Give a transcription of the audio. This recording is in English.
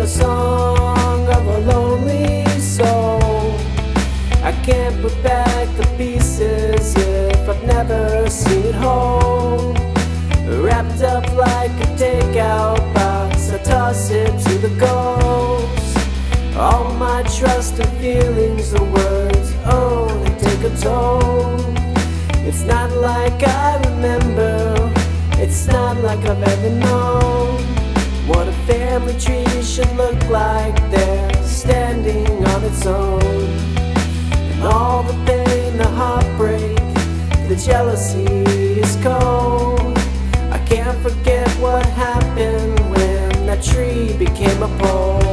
a song of a lonely soul. I can't put back the pieces if I've never seen it whole. Wrapped up like a takeout box, I toss it to the ghost. All my trust and feelings, the words, oh, they take a toll. It's not like I remember, it's not like I've ever known what a family tree should look like there, standing on its own. And all the pain, the heartbreak, the jealousy is cold. I can't forget what happened when that tree became a pole.